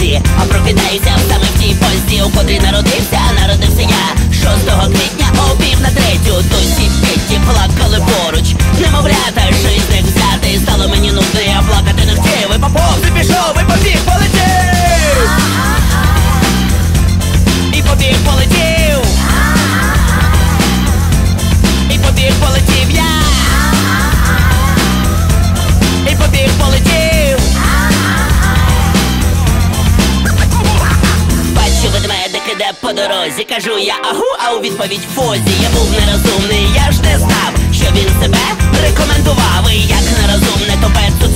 дорозі, а прокидаюся саме в тій позі, у котрій народився я 6 квітня о 2:45. Досі Петті плакали поруч, немовлята, що із них взяти. Стало мені нудно, я плакати не хотів. І поповз, і пішов, і побіг, полетів. І побіг, полетів. І побіг, полетів я. І побіг, полетів. Бачу ведмедик іде по дорозі, кажу я агу, а у відповідь Фозі. Я був нерозумний, я ж не знав, що він себе рекомендував. І як нерозумне, то Петсу